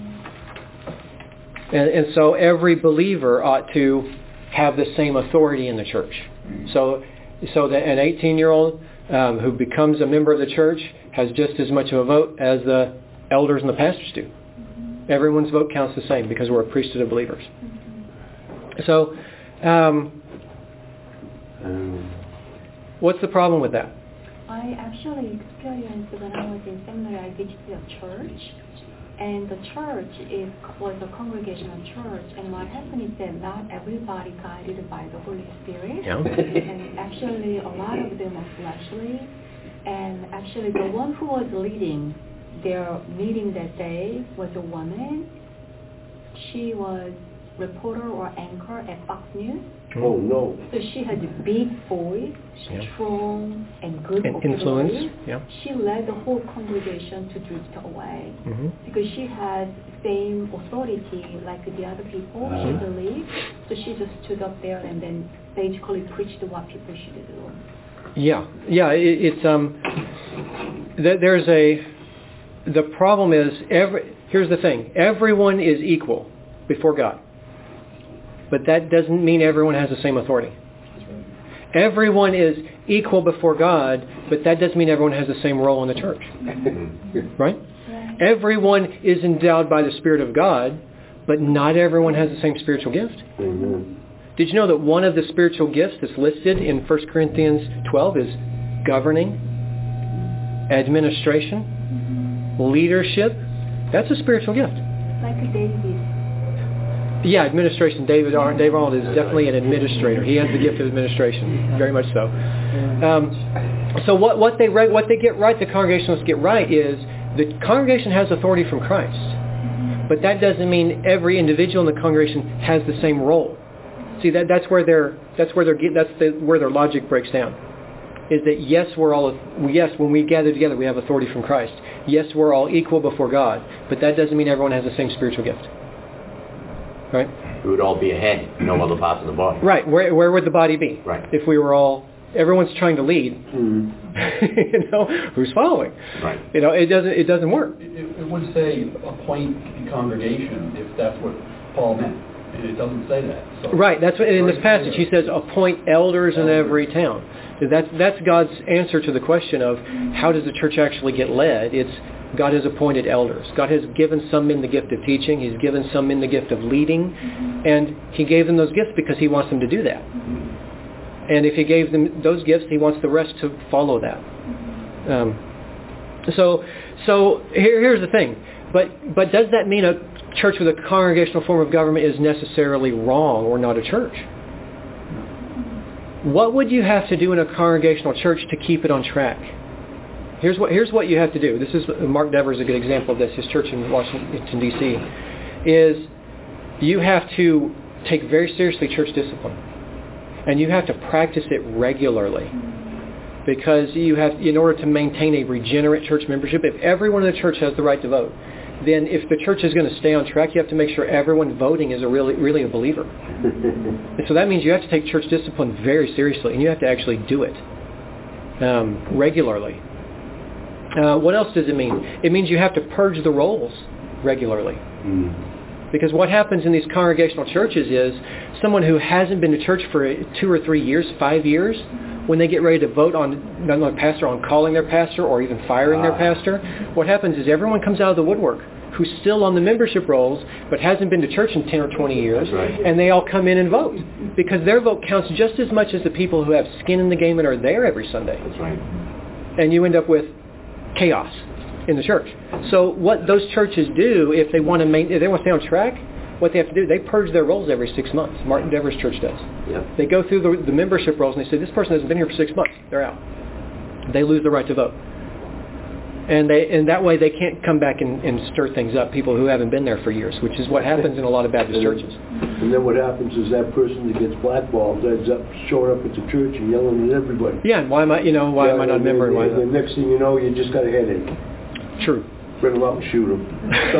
And, and so every believer ought to have the same authority in the church. So, so that an eighteen-year-old um, who becomes a member of the church has just as much of a vote as the elders and the pastors do. Everyone's vote counts the same because we're a priesthood of believers. So, um, what's the problem with that? I actually experienced when I was in seminary, I visited a church, and the church is was a congregational church, and what happened is that not everybody guided by the Holy Spirit, yeah. and actually a lot of them are fleshly, and actually the one who was leading their meeting that day was a woman. She was reporter or anchor at Fox News. Oh, no. So she had a big voice, yeah. strong and good and influence. Yeah. She led the whole congregation to drift away mm-hmm. because she had same authority like the other people, uh-huh. she believed. So she just stood up there and then basically preached what people should do. Yeah, yeah. It, it's um. Th- there's a. The problem is every. Here's the thing. Everyone is equal before God. But that doesn't mean everyone has the same authority. Everyone is equal before God, but that doesn't mean everyone has the same role in the church. Right? Right? Everyone is endowed by the Spirit of God, but not everyone has the same spiritual gift. Mm-hmm. Did you know that one of the spiritual gifts that's listed in First Corinthians twelve is governing? administration, leadership. That's a spiritual gift. Like a David. Yeah, administration. David Ar- Dave Arnold is definitely an administrator. He has the gift of administration, very much so. Um, so what, what they right, what they get right, the Congregationalists get right, is the congregation has authority from Christ, but that doesn't mean every individual in the congregation has the same role. See, that that's where their that's where their that's the, where their logic breaks down. Is that yes, we're all yes when we gather together we have authority from Christ. Yes, we're all equal before God, but that doesn't mean everyone has the same spiritual gift. Right? We would all be a head, no other parts of the body. Right. Where where would the body be? Right. If we were all, everyone's trying to lead. Mm-hmm. you know, who's following? Right. You know, it doesn't it doesn't work. It, it would say appoint the congregation if that's what Paul meant, and it doesn't say that. So right. That's what in this passage he says appoint elders in every town. That's that's God's answer to the question of how does the church actually get led? It's God has appointed elders. God has given some men the gift of teaching. He's given some men the gift of leading. And he gave them those gifts because he wants them to do that. And if he gave them those gifts, he wants the rest to follow that. Um, so so here, here's the thing. But but does that mean a church with a congregational form of government is necessarily wrong or not a church? What would you have to do in a congregational church to keep it on track? Here's what here's what you have to do. This is Mark Dever is a good example of this. His church in Washington, D C is you have to take very seriously church discipline, and you have to practice it regularly, because you have in order to maintain a regenerate church membership. If everyone in the church has the right to vote, then if the church is going to stay on track, you have to make sure everyone voting is a really really a believer. And so that means you have to take church discipline very seriously, and you have to actually do it um, regularly. Uh, what else does it mean? It means you have to purge the rolls regularly. Mm. Because what happens in these congregational churches is someone who hasn't been to church for two or three years, five years, when they get ready to vote on not only pastor, on calling their pastor or even firing ah. their pastor, what happens is everyone comes out of the woodwork who's still on the membership rolls but hasn't been to church in ten or twenty years, right. and they all come in and vote. Because their vote counts just as much as the people who have skin in the game and are there every Sunday. That's right. And you end up with chaos in the church. So what those churches do, if they want to main, if they want to stay on track, what they have to do, they purge their rolls every six months. Martin Dever's church does. Yep. They go through the, the membership rolls and they say, this person hasn't been here for six months. They're out. They lose the right to vote. And they and that way they can't come back and, and stir things up, people who haven't been there for years, which is what happens in a lot of Baptist and churches. And then what happens is that person that gets blackballed ends up showing up at the church and yelling at everybody. Yeah, and why am I, you know, why yeah, am I not a member? And, why and the next thing you know, you just got a headache. True. Bring them out and shoot them.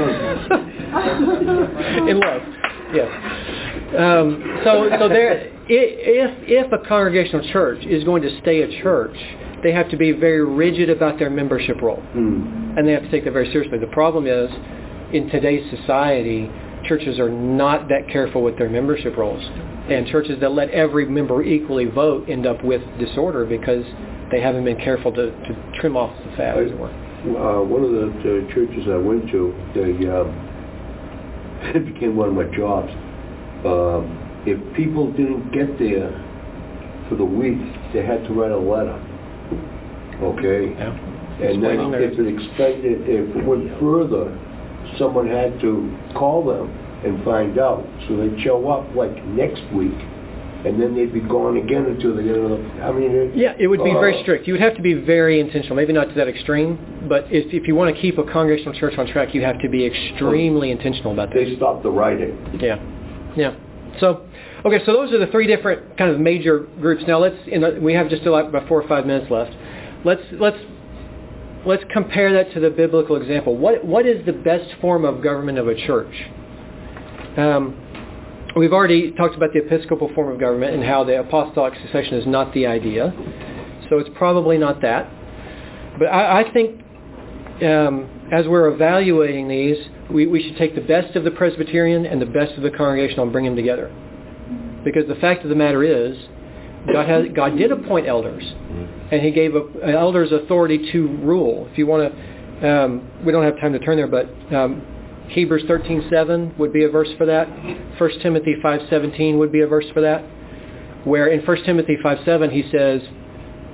In love, yes. Um, so, so there, if if a congregational church is going to stay a church, they have to be very rigid about their membership role, mm. and they have to take that very seriously. The problem is, in today's society, churches are not that careful with their membership roles, and churches that let every member equally vote end up with disorder because they haven't been careful to, to trim off the fat, as it were. Uh, one of the uh, churches I went to, they, um, it became one of my jobs. Um, if people didn't get there for the week, they had to write a letter. Okay? Yeah. And then if it expected, if it went further, someone had to call them and find out. So they'd show up like next week, and then they'd be gone again until they get another. I mean, it, yeah, it would be uh, very strict. You would have to be very intentional. Maybe not to that extreme, but if if you want to keep a congregational church on track, you have to be extremely intentional about this. They stopped the writing. Yeah, yeah. So, okay, so those are the three different kind of major groups. Now let's. In the, we have just about four or five minutes left. Let's let's let's compare that to the biblical example. What what is the best form of government of a church? Um, we've already talked about the Episcopal form of government and how the apostolic succession is not the idea. So it's probably not that. But I, I think um, as we're evaluating these, we, we should take the best of the Presbyterian and the best of the Congregational and bring them together. Because the fact of the matter is, God has, God did appoint elders, and He gave a, elders authority to rule. If you want to, um, we don't have time to turn there, but um, Hebrews thirteen seven would be a verse for that. First Timothy five seventeen would be a verse for that, where in First Timothy five seven he says,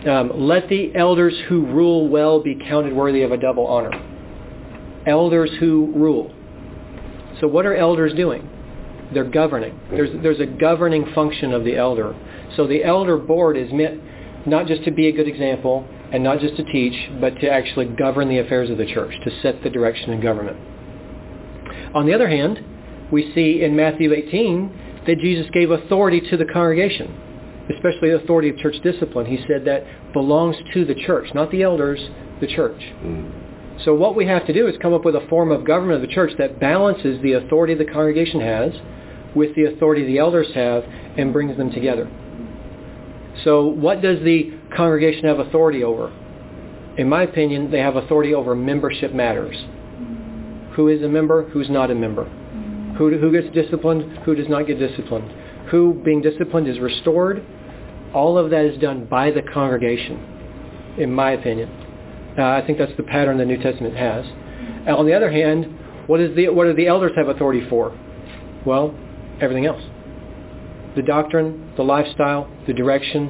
Um, let the elders who rule well be counted worthy of a double honor. Elders who rule. So what are elders doing? They're governing. There's, there's a governing function of the elder. So the elder board is meant not just to be a good example and not just to teach, but to actually govern the affairs of the church, to set the direction in government. On the other hand, we see in Matthew eighteen that Jesus gave authority to the congregation, especially the authority of church discipline. He said that belongs to the church, not the elders, the church. Mm. So what we have to do is come up with a form of government of the church that balances the authority the congregation has with the authority the elders have and brings them together. So what does the congregation have authority over? In my opinion, they have authority over membership matters. Who is a member? Who's not a member? Who, who gets disciplined? Who does not get disciplined? Who, being disciplined, is restored? All of that is done by the congregation, in my opinion. Uh, I think that's the pattern the New Testament has. And on the other hand, what, is the, what do the elders have authority for? Well, everything else. The doctrine, the lifestyle, the direction,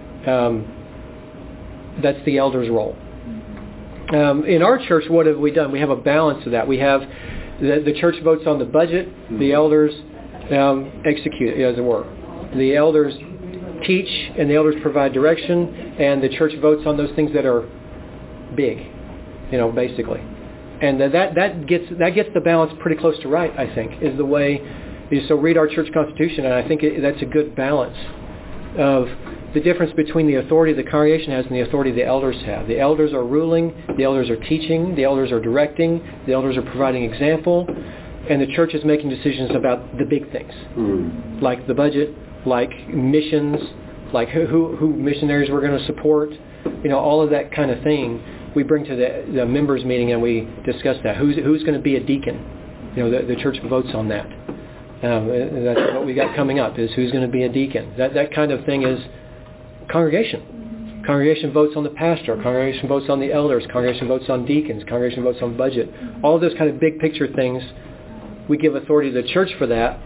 um, that's the elder's role. Um, in our church, what have we done? We have a balance of that. We have the, the church votes on the budget, the elders um, execute it, as it were. The elders teach and the elders provide direction, and the church votes on those things that are big, you know, basically. And that that gets that gets the balance pretty close to right, I think, is the way. So read our church constitution, and I think it, that's a good balance of the difference between the authority the congregation has and the authority the elders have. The elders are ruling, the elders are teaching, the elders are directing, the elders are providing example, and the church is making decisions about the big things, mm. like the budget, like missions, like who, who, who missionaries we're going to support, you know, all of that kind of thing. We bring to the, the members meeting and we discuss that. Who's who's going to be a deacon? You know, the, the church votes on that. Um, that's what we got coming up, is who's going to be a deacon. That that kind of thing is congregation. Congregation votes on the pastor. Congregation votes on the elders. Congregation votes on deacons. Congregation votes on budget. All of those kind of big picture things, we give authority to the church for that.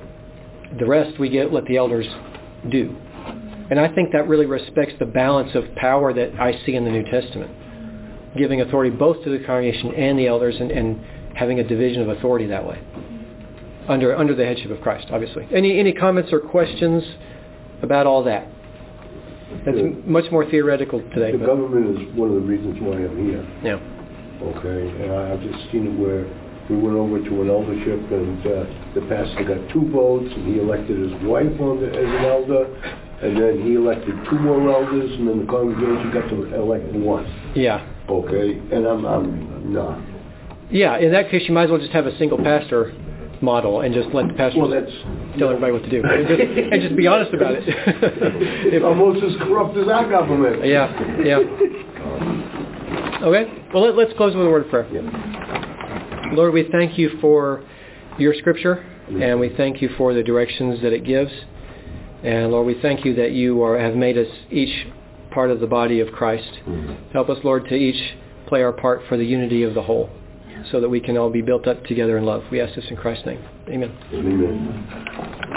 The rest we get let the elders do. And I think that really respects the balance of power that I see in the New Testament, giving authority both to the congregation and the elders, and, and having a division of authority that way, under under the headship of Christ, obviously. Any any comments or questions about all that? That's the, much more theoretical today. The but. government is one of the reasons why I'm here. Yeah. Okay, and I've just seen it where we went over to an eldership, and uh, the pastor got two votes, and he elected his wife on the, as an elder. And then he elected two more elders, and then the congregation got to elect one. Yeah. Okay, and I'm, I'm not. Yeah, in that case, you might as well just have a single pastor model and just let the pastor well, that's, tell everybody what to do. And just, and just be honest about it. It's almost as corrupt as our government. Yeah, yeah. Okay, well, let, let's close with a word of prayer. Yeah. Lord, we thank you for your scripture, and we thank you for the directions that it gives. And Lord, we thank you that you are, have made us each part of the body of Christ. Mm-hmm. Help us, Lord, to each play our part for the unity of the whole, so that we can all be built up together in love. We ask this in Christ's name. Amen. Amen.